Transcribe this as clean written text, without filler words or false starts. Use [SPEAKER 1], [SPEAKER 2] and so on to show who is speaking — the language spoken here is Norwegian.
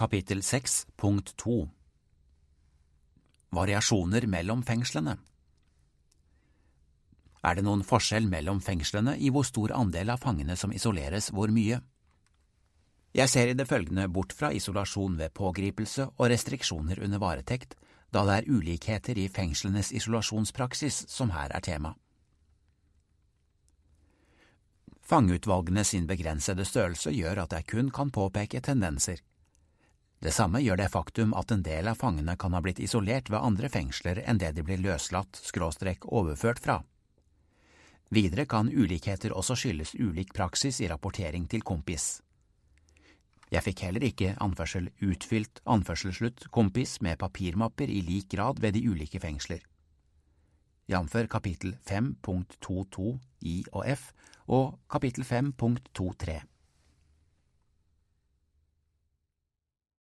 [SPEAKER 1] Kapittel 6, punkt 2. Variasjoner mellom fengslene. Er det noen forskjell mellom fengslene i hvor stor andel av fangene som isoleres hvor mye? Jeg ser i det følgende bort fra isolasjon ved pågripelse og restriksjoner under varetekt, da det er ulikheter i fengslenes isolasjonspraksis som her er tema. Fangeutvalgene sin begrensede størrelse gjør at jeg kun kan påpeke tendenser. Det samme gjør det faktum at en del av fangene kan ha blitt isolert ved andre fengsler enn det de blir løslatt/overført fra. Videre kan ulikheter også skyldes ulik praksis i rapportering til kompis. Jeg fikk heller ikke utfylt kompis med papirmapper i lik grad ved de ulike fengsler. Jf. kapittel 5.2.2 I og F og kapittel 5.2.3.